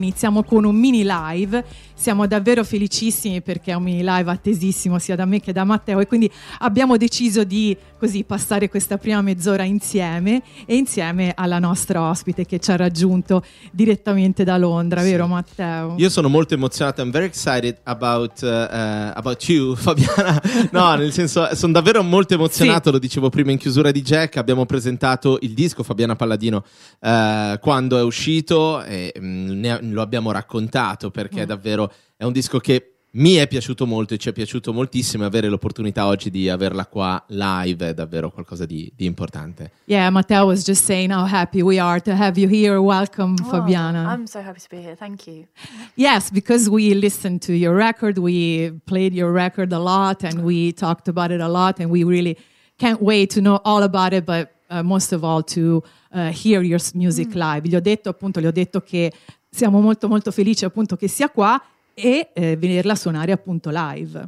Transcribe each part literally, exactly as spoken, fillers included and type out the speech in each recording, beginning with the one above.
Iniziamo con un mini live, siamo davvero felicissimi perché è un mini live attesissimo sia da me che da Matteo e quindi abbiamo deciso di così passare questa prima mezz'ora insieme e insieme alla nostra ospite che ci ha raggiunto direttamente da Londra, sì. Vero Matteo? Io sono molto emozionato, I'm very excited about, uh, uh, about you Fabiana, no nel senso sono davvero molto emozionato, sì. Lo dicevo prima in chiusura di Jack, abbiamo presentato il disco Fabiana Palladino uh, quando è uscito e mh, ne lo abbiamo raccontato perché mm. davvero è un disco che mi è piaciuto molto e ci è piaciuto moltissimo. Avere l'opportunità oggi di averla qua live è davvero qualcosa di, di importante. Yeah, Matteo was just saying how happy we are to have you here. Welcome, oh, Fabiana. I'm so happy to be here. Thank you. Yes, because we listened to your record, we played your record a lot and we talked about it a lot and we really can't wait to know all about it, but uh, most of all to uh, hear your music mm. live. Gli ho detto appunto, gli ho detto che siamo molto molto felici appunto che sia qua e eh, vederla suonare appunto live.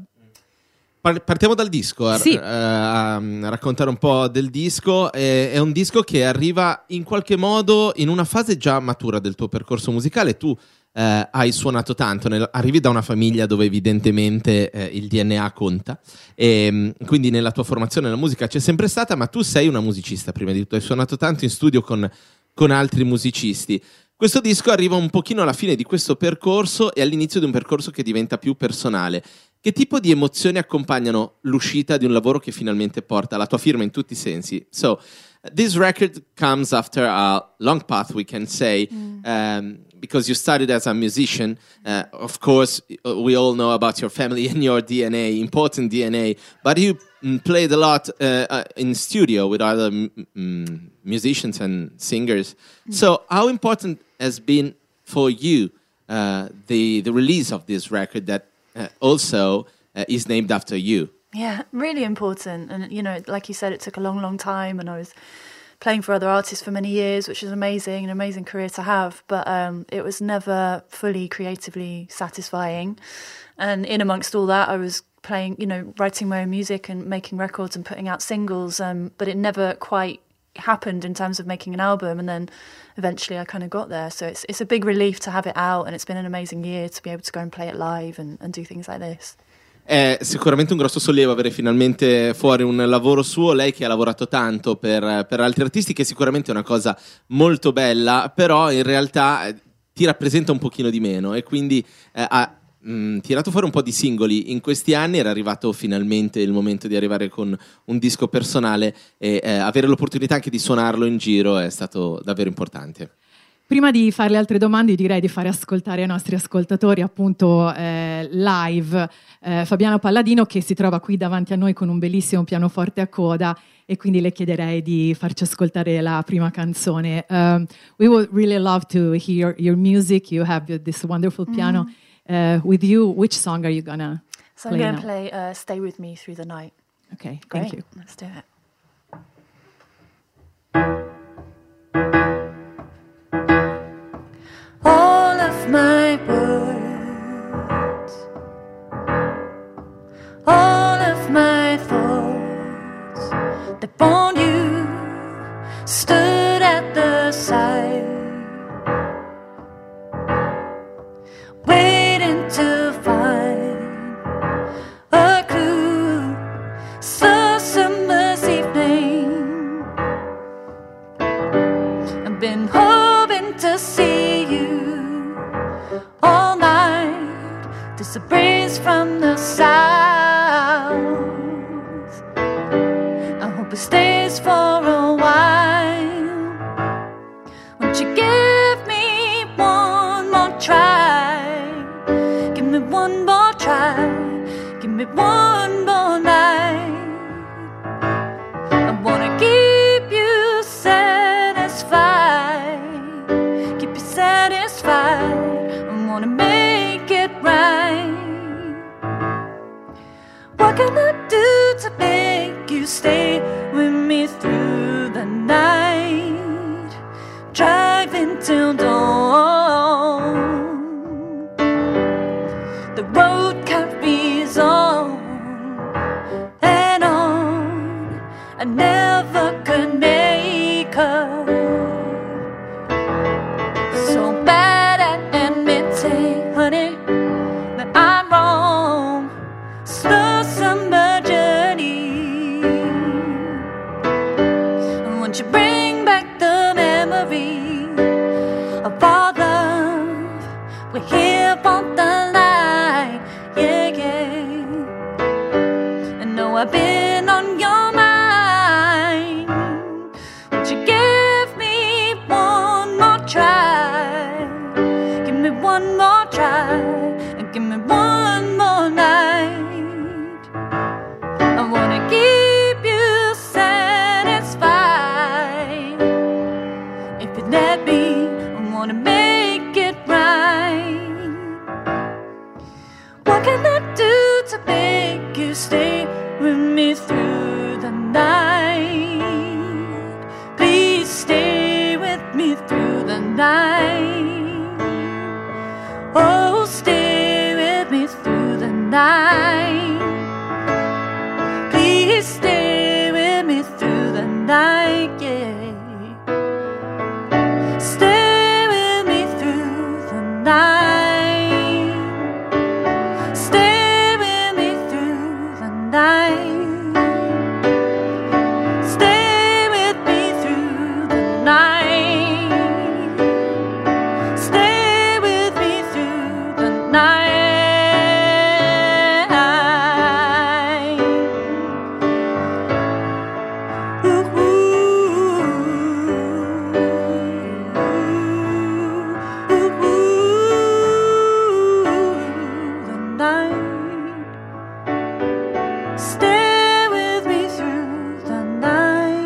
Partiamo dal disco, sì. a, a, a raccontare un po' del disco. È, è un disco che arriva in qualche modo in una fase già matura del tuo percorso musicale. Tu eh, hai suonato tanto, nel, arrivi da una famiglia dove evidentemente eh, il D N A conta e quindi nella tua formazione la musica c'è sempre stata, ma tu sei una musicista prima di tutto, hai suonato tanto in studio con, con altri musicisti. Questo disco arriva un pochino alla fine di questo percorso e all'inizio di un percorso che diventa più personale. Che tipo di emozioni accompagnano l'uscita di un lavoro che finalmente porta la tua firma in tutti i sensi? So, this record comes after a long path, we can say, mm. um, because you started as a musician. Uh, of course, we all know about your family and your D N A, important D N A, but you played a lot uh, uh, in studio with other mm, musicians and singers. Mm. So how important has been for you uh, the the release of this record that uh, also uh, is named after you? Yeah, really important. And, you know, like you said, it took a long, long time and I was playing for other artists for many years, which is amazing, an amazing career to have. But um, it was never fully creatively satisfying. And in amongst all that, I was playing, you know, writing my own music and making records and putting out singles. Um, but it never quite happened in terms of making an album. And then eventually I kind of got there. So it's it's a big relief to have it out. And it's been an amazing year to be able to go and play it live and, and do things like this. È sicuramente un grosso sollievo avere finalmente fuori un lavoro suo, lei che ha lavorato tanto per, per altri artisti, che sicuramente è una cosa molto bella, però in realtà eh, ti rappresenta un pochino di meno e quindi eh, ha mh, tirato fuori un po' di singoli in questi anni. Era arrivato finalmente il momento di arrivare con un disco personale e eh, avere l'opportunità anche di suonarlo in giro è stato davvero importante. Prima di fare le altre domande direi di fare ascoltare ai nostri ascoltatori appunto eh, live eh, Fabiana Palladino, che si trova qui davanti a noi con un bellissimo pianoforte a coda, e quindi le chiederei di farci ascoltare la prima canzone. Um, we would really love to hear your music. You have this wonderful piano. Mm. Uh, with you, which song are you gonna so play? So I'm now? gonna play uh, Stay With Me Through the Night. Okay, Great. thank you. Let's do it. All of my words, all of my thoughts that born you stood at the side, waiting to find a clue. So summer's evening, I've been hoping to see you all night. There's a breeze from the south. I hope it stays for a while. Won't you give me one more try? Give me one more try. Give me one more night. I wanna keep you satisfied. Keep you satisfied. I wanna make it right. What can I do to make you stay with me through the night? Driving till dawn. The road carries on. me one more try, and give me one more night. I wanna keep you satisfied. If you let me, I wanna make it right. What can I do to make you stay with me through the night? Please stay with me through the night. Oh, stay with me through the night. Please stay with me through the night, yeah. Stay with me through the night. Stay with me through the night. Stay with me through the night. Stay with me through the night. Ooh, ooh, ooh, the night. Stay with me through the night.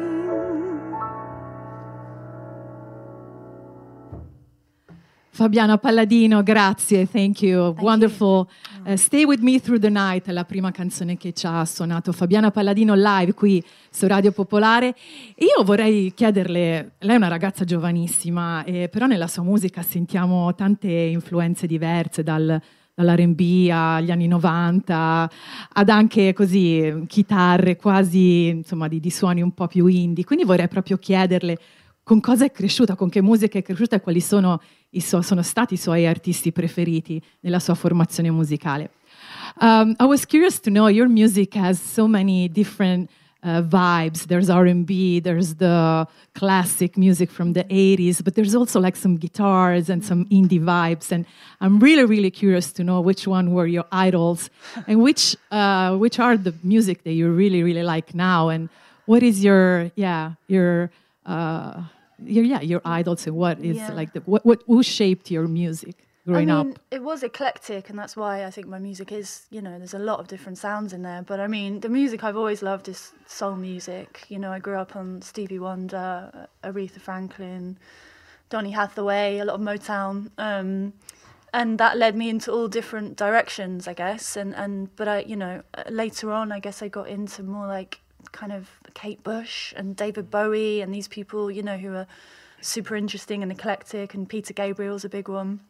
Fabiana Palladino, grazie, thank you, Thank wonderful. Uh, Stay With Me Through the Night è la prima canzone che ci ha suonato Fabiana Palladino live qui su Radio Popolare. Io vorrei chiederle, lei è una ragazza giovanissima, eh, però nella sua musica sentiamo tante influenze diverse, dal, dall'R and B agli anni novanta, ad anche così chitarre quasi, insomma, di, di suoni un po' più indie. Quindi vorrei proprio chiederle con cosa è cresciuta, con che musica è cresciuta e quali sono, i suo, sono stati i suoi artisti preferiti nella sua formazione musicale. Um, I was curious to know, your music has so many different uh, vibes. There's R and B, there's the classic music from the eighties, but there's also like some guitars and some indie vibes. And I'm really, really curious to know which one were your idols and which uh, which are the music that you really, really like now. And what is your, yeah, your... Uh, Your, yeah, your idols, and what is Yeah. like the what, what who shaped your music growing I mean, up? it was eclectic, and that's why I think my music is, you know, there's a lot of different sounds in there. But I mean, the music I've always loved is soul music. You know, I grew up on Stevie Wonder, Aretha Franklin, Donny Hathaway, a lot of Motown, um, and that led me into all different directions, I guess. And and but I, you know, later on, I guess I got into more like kind of Kate Bush and David Bowie and these people, you know, who are super interesting and eclectic, and Peter Gabriel's a big one.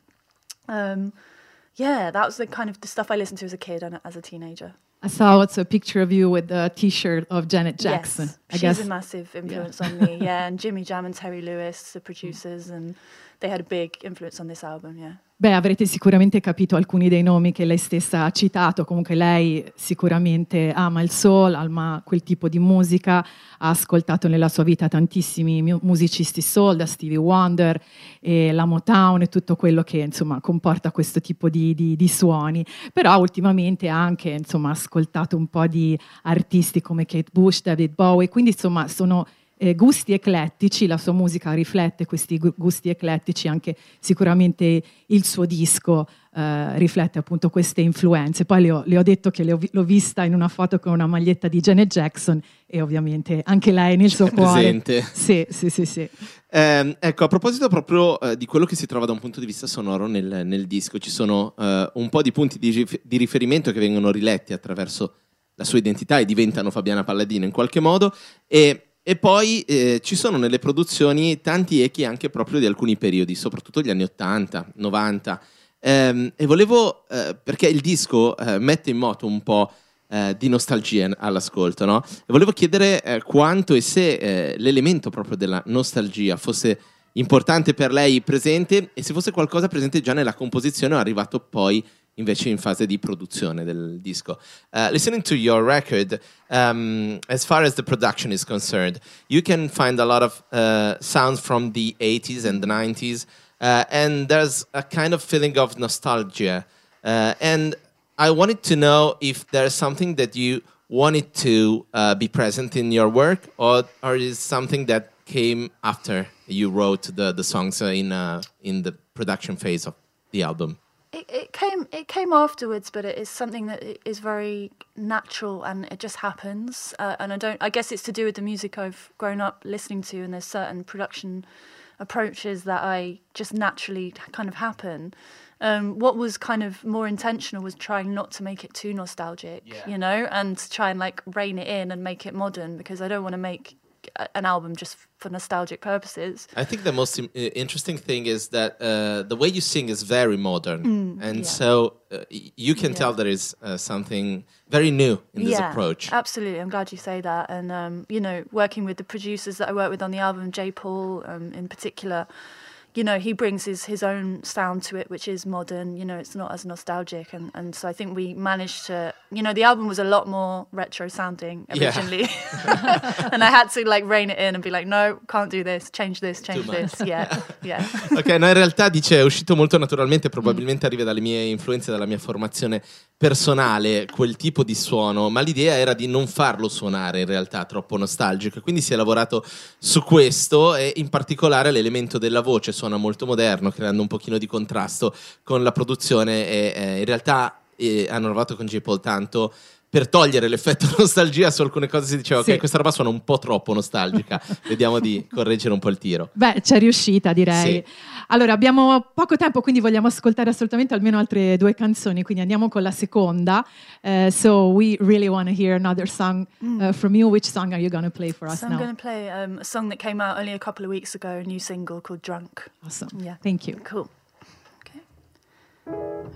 Um, yeah, that was the kind of the stuff I listened to as a kid and as a teenager. I saw it's a picture of you with the T-shirt of Janet Jackson. Yes, I she's guess a massive influence on me, yeah, and Jimmy Jam and Terry Lewis, the producers, and they had a big influence on this album, yeah. Beh, avrete sicuramente capito alcuni dei nomi che lei stessa ha citato. Comunque lei sicuramente ama il soul, ama quel tipo di musica, ha ascoltato nella sua vita tantissimi mu- musicisti soul, da Stevie Wonder e la Motown e tutto quello che insomma comporta questo tipo di, di, di suoni. Però ultimamente ha anche insomma ascoltato un po' di artisti come Kate Bush, David Bowie, quindi insomma sono Eh, gusti eclettici, la sua musica riflette questi gu- gusti eclettici, anche sicuramente il suo disco eh, riflette appunto queste influenze. Poi le ho, le ho detto che le ho vi- l'ho vista in una foto con una maglietta di Janet Jackson e ovviamente anche lei nel suo cuore. Presente. Sì, sì, sì, sì. Eh, ecco, a proposito proprio eh, di quello che si trova da un punto di vista sonoro nel, nel disco, ci sono eh, un po' di punti di, rif- di riferimento che vengono riletti attraverso la sua identità e diventano Fabiana Palladino in qualche modo, e E poi eh, ci sono nelle produzioni tanti echi anche proprio di alcuni periodi, soprattutto gli anni ottanta, novanta. Ehm, e volevo, eh, perché il disco eh, mette in moto un po' eh, di nostalgia all'ascolto, no? E volevo chiedere eh, quanto e se eh, l'elemento proprio della nostalgia fosse importante per lei presente, e se fosse qualcosa presente già nella composizione o arrivato poi invece in fase di produzione del disco. Uh, listening to your record, um, as far as the production is concerned, you can find a lot of uh, sounds from the eighties and the nineties, uh, and there's a kind of feeling of nostalgia. Uh, and I wanted to know if there's something that you wanted to uh, be present in your work, or, or is something that came after you wrote the, the songs uh, in, uh, in the production phase of the album? It, it came it came afterwards, but it is something that is very natural and it just happens. Uh, and I don't. I guess it's to do with the music I've grown up listening to, and there's certain production approaches that I just naturally kind of happen. Um, what was kind of more intentional was trying not to make it too nostalgic, yeah. you know, and try and like rein it in and make it modern, because I don't want to make an album just for nostalgic purposes. I think the most im- interesting thing is that uh, the way you sing is very modern, mm, and yeah. so uh, you can yeah. tell there is uh, something very new in this yeah, approach. Absolutely, I'm glad you say that. And um, you know, working with the producers that I work with on the album, J. Paul um, in particular, you know, he brings his, his own sound to it, which is modern. You know, it's not as nostalgic. And, and so I think we managed to, you know, the album was a lot more retro sounding originally. Yeah. And I had to like rein it in and be like, no, can't do this, change this, change this. Yeah, yeah. Ok, no, in realtà dice è uscito molto naturalmente, probabilmente arriva dalle mie influenze, dalla mia formazione personale, quel tipo di suono, ma l'idea era di non farlo suonare in realtà troppo nostalgico, quindi si è lavorato su questo, e in particolare l'elemento della voce suona molto moderno, creando un pochino di contrasto con la produzione, e eh, in realtà eh, hanno lavorato con J. Paul tanto per togliere l'effetto nostalgia. Su alcune cose si diceva sì. ok, questa roba suona un po' troppo nostalgica, vediamo di correggere un po' il tiro. Beh, c'è riuscita, direi. Sì. Allora, abbiamo poco tempo, quindi vogliamo ascoltare assolutamente almeno altre due canzoni, quindi andiamo con la seconda. Uh, so we really want to hear another song uh, from you. Which song are you going to play for us so now? I'm going to play um, a song that came out only a couple of weeks ago, a new single called Drunk. Awesome. Yeah. Thank you. Cool. Okay. okay.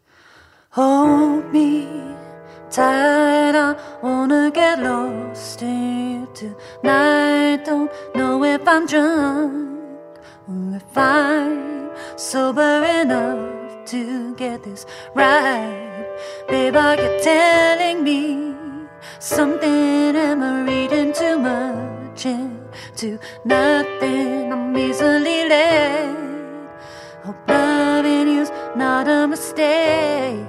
Hold me tight, I wanna get lost in you tonight. Don't know if I'm drunk or if I'm sober enough to get this right. Babe, are you telling me something? Am I reading too much into nothing? I'm easily led. Hope loving you's not a mistake.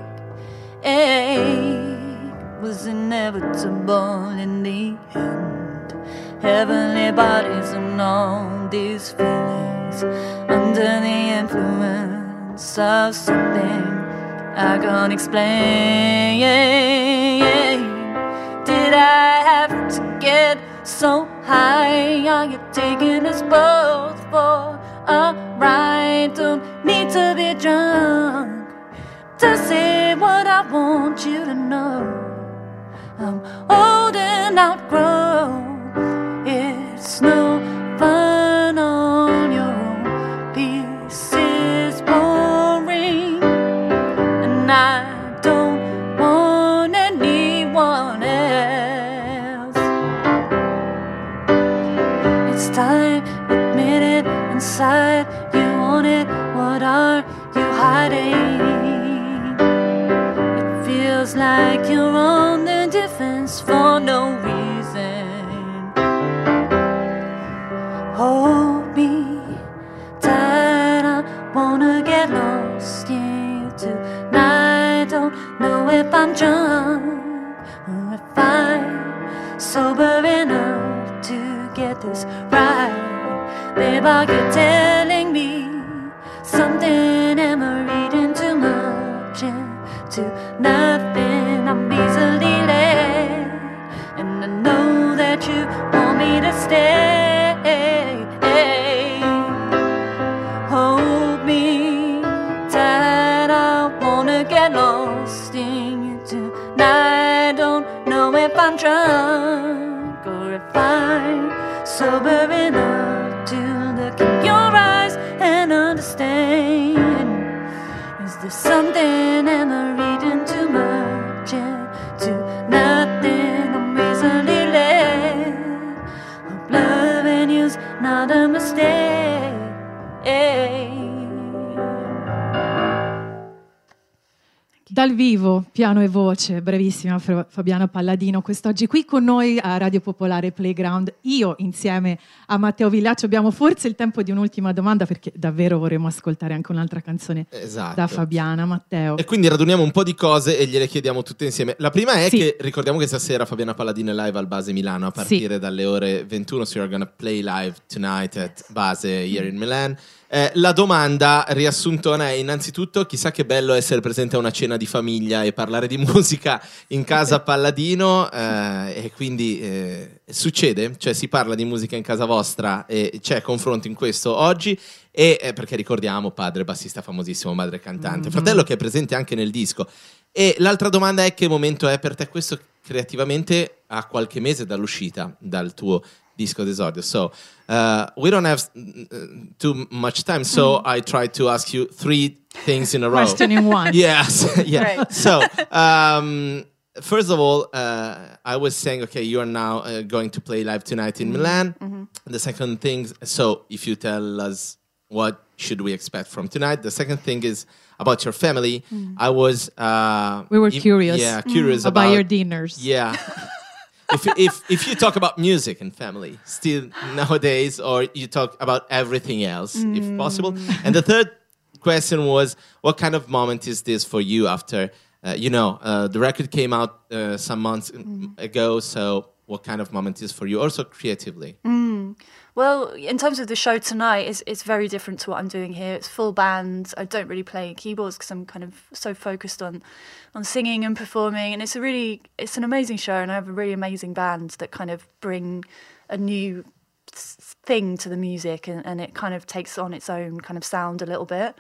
It was inevitable in the end. Heavenly bodies and all these feelings under the influence of something I can't explain. Did I have to get so high? Are you taking us both for a ride? Don't need to be drunk to say what I want you to know. I'm old and outgrown. It's no fun on your own. Peace is boring, and I don't want anyone else. It's time, admit it, inside you want it. What are you hiding? Feels like you're on the defense for no reason. Hold me tight, I wanna get lost in you tonight. Don't know if I'm drunk or if I'm sober enough to get this right. Babe, are you telling me something? Am I reading too much into nothing? I'm easily led, and I know that you want me to stay. Hold me tight, I wanna get lost in you tonight. Don't know if I'm drunk or if I'm sober enough to look in your eyes and understand. Is there something? Am I reading too much into nothing? I'm easily led. Hope loving you's not a mistake. Dal vivo, piano e voce, bravissima Fabiana Palladino, quest'oggi qui con noi a Radio Popolare Playground. Io insieme a Matteo Vigliaccio abbiamo forse il tempo di un'ultima domanda, perché davvero vorremmo ascoltare anche un'altra canzone esatto. da Fabiana. Matteo. E quindi raduniamo un po' di cose e gliele chiediamo tutte insieme. La prima è sì. che ricordiamo che stasera Fabiana Palladino è live al Base Milano a partire sì. dalle ore ventuno, so you're gonna play live tonight at Base here in Milan. Eh, la domanda riassuntona è innanzitutto chissà che bello essere presente a una cena di famiglia e parlare di musica in casa Palladino, eh, e quindi eh, succede? Cioè si parla di musica in casa vostra e c'è confronto in questo oggi? E eh, perché ricordiamo padre bassista famosissimo, madre cantante, mm-hmm. fratello che è presente anche nel disco. E l'altra domanda è che momento è per te questo creativamente a qualche mese dall'uscita dal tuo disco d'esordio. So uh, we don't have uh, too much time, so mm. I try to ask you three things in a row. Question in one. Yes, yeah. Right. So um, first of all, uh, I was saying, okay, you are now uh, going to play live tonight in mm-hmm. Milan. Mm-hmm. The second thing, so if you tell us what should we expect from tonight. The second thing is about your family. Mm. I was uh, we were curious, yeah, curious mm. about, about your dinners. Yeah. if if if you talk about music and family still nowadays, or you talk about everything else, mm. if possible. And the third question was, what kind of moment is this for you after, uh, you know, uh, the record came out uh, some months mm. ago, so what kind of moment is for you, also creatively? Mm. Well, in terms of the show tonight, it's, it's very different to what I'm doing here. It's full band. I don't really play keyboards because I'm kind of so focused on, on singing and performing. And it's a really, it's an amazing show, and I have a really amazing band that kind of bring a new thing to the music, and, and it kind of takes on its own kind of sound a little bit.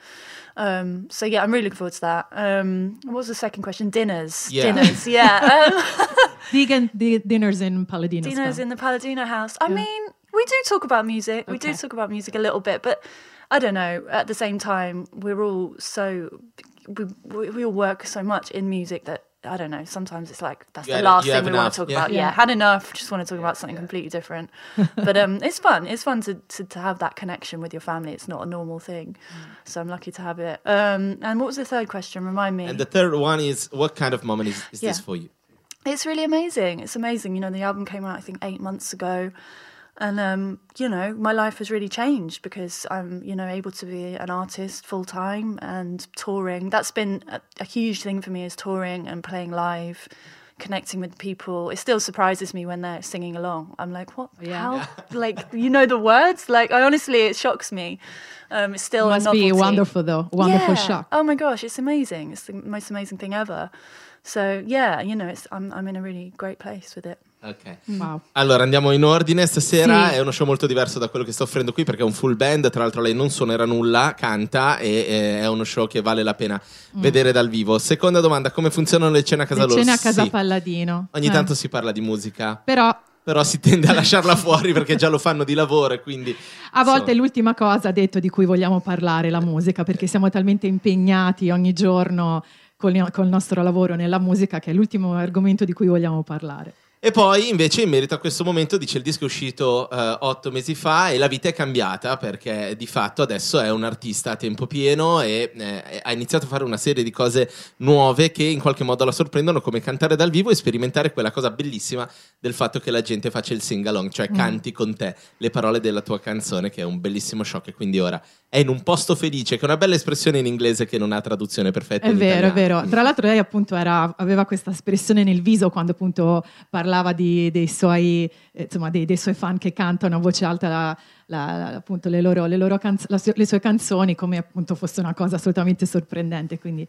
Um, so yeah, I'm really looking forward to that. Um, what was the second question? Dinners. Yeah. Dinners, yeah. Um, Vegan di- dinners in Palladino. Dinners in the Palladino house. I yeah. mean, we do talk about music. We okay. do talk about music a little bit, but I don't know. At the same time, we're all so we we, we all work so much in music that I don't know. Sometimes it's like that's you the had, last thing we enough. want to talk yeah. about. Yeah. yeah, had enough. Just want to talk about something yeah. completely different. But um, it's fun. It's fun to, to to have that connection with your family. It's not a normal thing, mm. so I'm lucky to have it. Um, and what was the third question? Remind me. And the third one is, what kind of moment is, is yeah. this for you? It's really amazing. It's amazing. You know, the album came out I think eight months ago. And, um, you know, my life has really changed because I'm, you know, able to be an artist full time and touring. That's been a, a huge thing for me, is touring and playing live, connecting with people. It still surprises me when they're singing along. I'm like, what? Yeah. How? Like, you know the words? Like, I honestly, it shocks me. Um, it's still it must a novelty. be wonderful, though. Wonderful yeah. shock. Oh my gosh, it's amazing. It's the most amazing thing ever. So, yeah, you know, it's, I'm, I'm in a really great place with it. Ok, wow. Allora andiamo in ordine. Stasera sì. è uno show molto diverso da quello che sto offrendo qui, perché è un full band. Tra l'altro lei non suonerà nulla, canta, e, e è uno show che vale la pena mm. vedere dal vivo. Seconda domanda: come funzionano le cene a casa le loro? Le cene a casa sì. Palladino. Ogni eh. tanto si parla di musica, però però si tende a lasciarla fuori perché già lo fanno di lavoro, e quindi a volte so. È l'ultima cosa detto di cui vogliamo parlare, la musica, perché siamo talmente impegnati ogni giorno col, col nostro lavoro nella musica, che è l'ultimo argomento di cui vogliamo parlare. E poi invece in merito a questo momento dice: il disco è uscito uh, otto mesi fa e la vita è cambiata, perché di fatto adesso è un artista a tempo pieno e eh, ha iniziato a fare una serie di cose nuove che in qualche modo la sorprendono, come cantare dal vivo e sperimentare quella cosa bellissima del fatto che la gente faccia il sing-along, cioè mm. canti con te le parole della tua canzone, che è un bellissimo shock. E quindi ora è in un posto felice, che è una bella espressione in inglese che non ha traduzione perfetta è in vero, italiano. È vero. Tra l'altro lei appunto era, aveva questa espressione nel viso quando appunto parlava di, dei suoi eh, insomma dei, dei suoi fan che cantano a voce alta la, la, appunto le loro, le, loro canz- la, le sue canzoni, come appunto fosse una cosa assolutamente sorprendente, quindi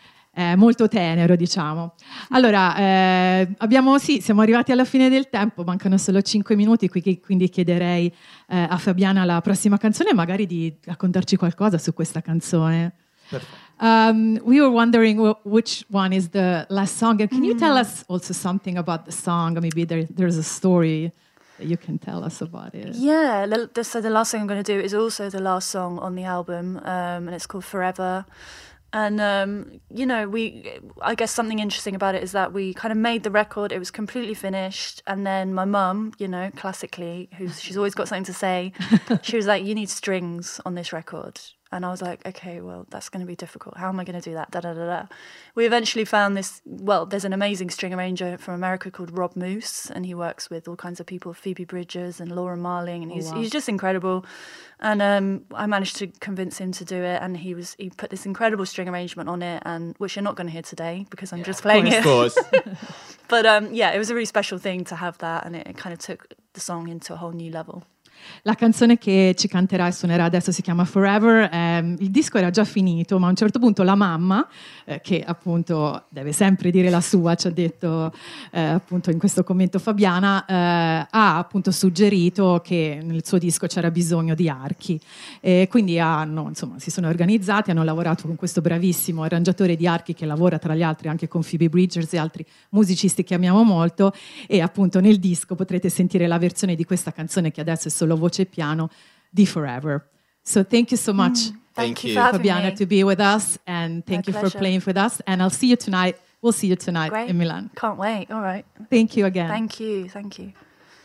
è molto tenero, diciamo. Allora eh, abbiamo sì siamo arrivati alla fine del tempo, mancano solo cinque minuti, quindi chiederei eh, a Fabiana la prossima canzone e magari di raccontarci qualcosa su questa canzone. Perfetto. Um, we were wondering w- which one is the last song, and can mm. you tell us also something about the song? Maybe there, there's a story that you can tell us about it. Yeah, so the last thing I'm going to do is also the last song on the album, um, and it's called Forever. And, um, you know, we, I guess something interesting about it is that we kind of made the record, it was completely finished, and then my mum, you know, classically, who's she's always got something to say, she was like, you need strings on this record. And I was like, okay, well, that's going to be difficult. How am I going to do that? Da, da, da, da. We eventually found this, well, there's an amazing string arranger from America called Rob Moose, and he works with all kinds of people, Phoebe Bridgers and Laura Marling, and he's, oh, wow. he's just incredible. And um, I managed to convince him to do it, and he was he put this incredible string arrangement on it, and which you're not going to hear today because I'm yeah, just playing of course, it. Of course. But um, yeah, it was a really special thing to have that, and it, it kind of took the song into a whole new level. La canzone che ci canterà e suonerà adesso si chiama Forever. Eh, il disco era già finito, ma a un certo punto la mamma, eh, che appunto deve sempre dire la sua, ci ha detto eh, appunto in questo commento Fabiana, eh, ha appunto suggerito che nel suo disco c'era bisogno di archi. E quindi hanno, insomma, si sono organizzati, hanno lavorato con questo bravissimo arrangiatore di archi che lavora tra gli altri anche con Phoebe Bridgers e altri musicisti che amiamo molto, e appunto nel disco potrete sentire la versione di questa canzone che adesso è solo voce e piano di Forever. So thank you so much, mm, thank, thank you, you. For Fabiana, me. to be with us, and thank My you pleasure. for playing with us. And I'll see you tonight. We'll see you tonight Great. in Milan. Can't wait. All right. Thank you again. Thank you. Thank you.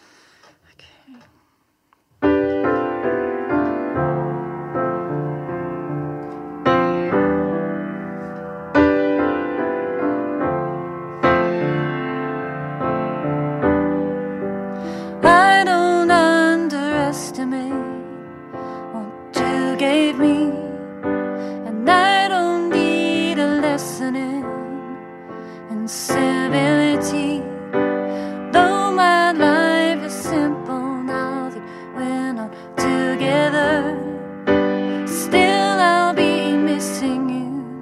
Civility, though my life is simple now that we're not together, still I'll be missing you.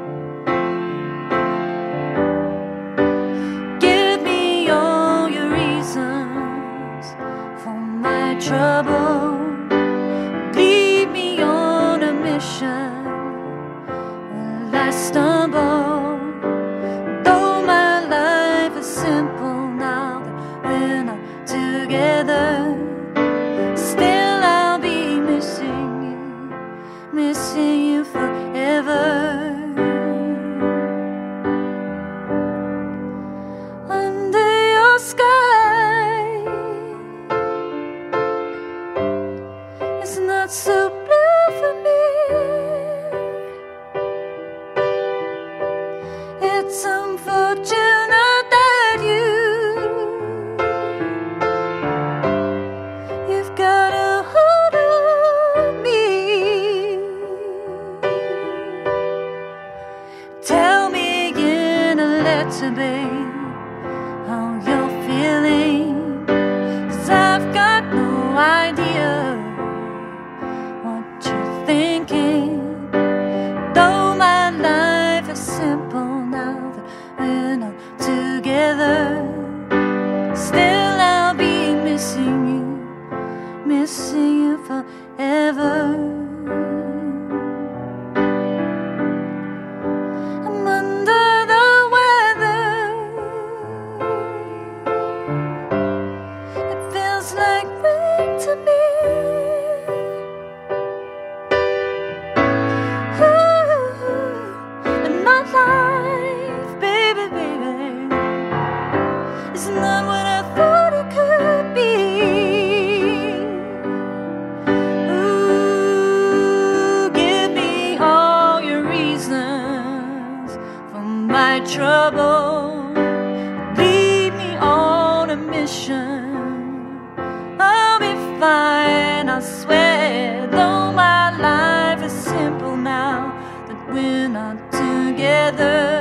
Give me all your reasons for my trouble, lead me on a mission while I stumble. Simple now that we're not together, still I'll be missing you, missing you forever. Under your sky, it's not so blue for me. It's unfortunate to be how you're feeling, 'cause I've got no idea what you're thinking. Though my life is simple now that we're not together, still I'll be missing you, missing you forever. Trouble, lead me on a mission. I'll be fine, I swear. Though my life is simple now that we're not together.